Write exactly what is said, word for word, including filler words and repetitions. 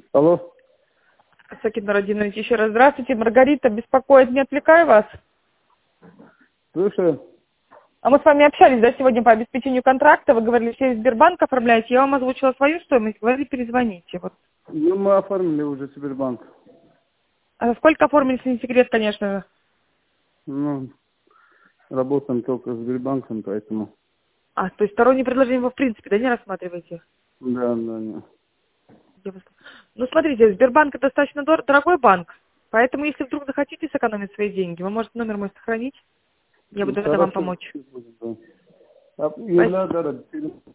Алло. Сакит Нурадинович, еще раз здравствуйте. Маргарита беспокоит, не отвлекаю вас. Слушаю. А мы с вами общались, да, сегодня по обеспечению контракта. Вы говорили, через Сбербанк оформляете. Я вам озвучила свою стоимость, говорили, перезвоните. Вот. Ну, мы оформили уже Сбербанк. А за сколько оформили, если не секрет, конечно же? Ну, работаем только с Сбербанком, поэтому... А, то есть сторонние предложения вы в принципе, да, не рассматриваете? Да, да, да. Я вас- Ну, смотрите, Сбербанк это достаточно дор- дорогой банк. Поэтому, если вдруг захотите сэкономить свои деньги, вы можете номер мой сохранить. Я Ну, буду рада вам хорошо. помочь. Да. А, и Спасибо. надо